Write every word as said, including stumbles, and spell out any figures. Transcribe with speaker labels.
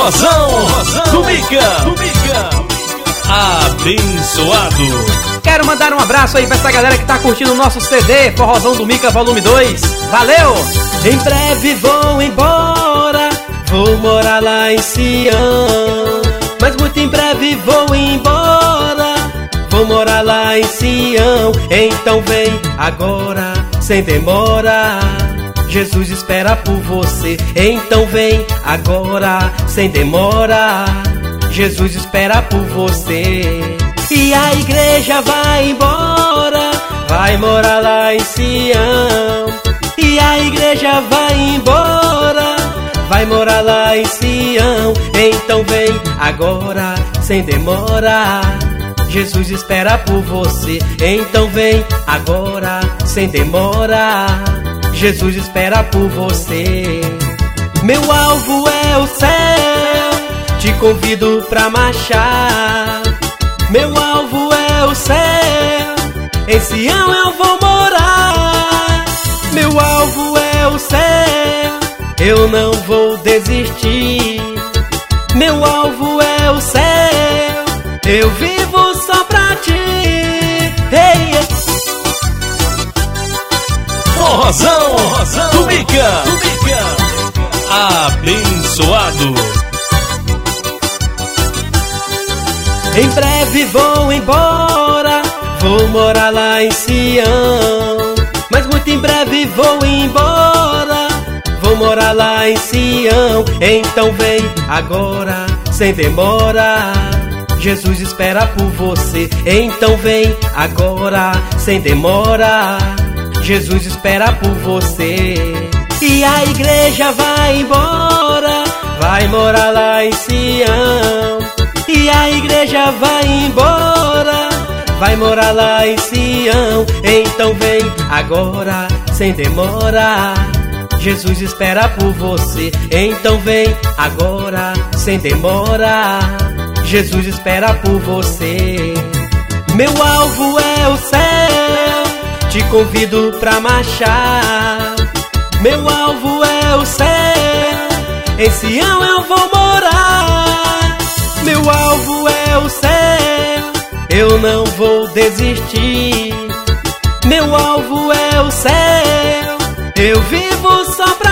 Speaker 1: Forrozão, Forrozão do Mica, do Mica, abençoado.
Speaker 2: Quero mandar um abraço aí pra essa galera que tá curtindo o nosso C D Forrozão do Mica volume dois. Valeu!
Speaker 3: Em breve vou embora, vou morar lá em Sião. Mas muito em breve vou embora, vou morar lá em Sião. Então vem agora, sem demora, Jesus espera por você. Então vem agora, sem demora, Jesus espera por você. E a igreja vai embora, vai morar lá em Sião. E a igreja vai embora, vai morar lá em Sião. Então vem agora, sem demora, Jesus espera por você. Então vem agora, sem demora, Jesus espera por você. Meu alvo é o céu, te convido pra marchar. Meu alvo é o céu, em Sião eu vou morar. Meu alvo é o céu, eu não vou desistir. Meu alvo é o céu, eu vivo só pra ti. Hey, hey.
Speaker 1: Forrozão, Forrozão do Mica, do Mica, abençoado.
Speaker 3: Em breve vou embora, vou morar lá em Sião. Mas muito em breve vou embora, vou morar lá em Sião. Então vem agora, sem demora, Jesus espera por você. Então vem agora, sem demora, Jesus espera por você. E a igreja vai embora, vai morar lá em Sião. E a igreja vai embora, vai morar lá em Sião. Então vem agora, sem demora, Jesus espera por você. Então vem agora, sem demora, Jesus espera por você. Meu alvo é o céu, te convido pra marchar. Meu alvo é o céu, em Sião eu vou morar. Meu alvo é o céu, eu não vou desistir. Meu alvo é o céu, eu vivo só pra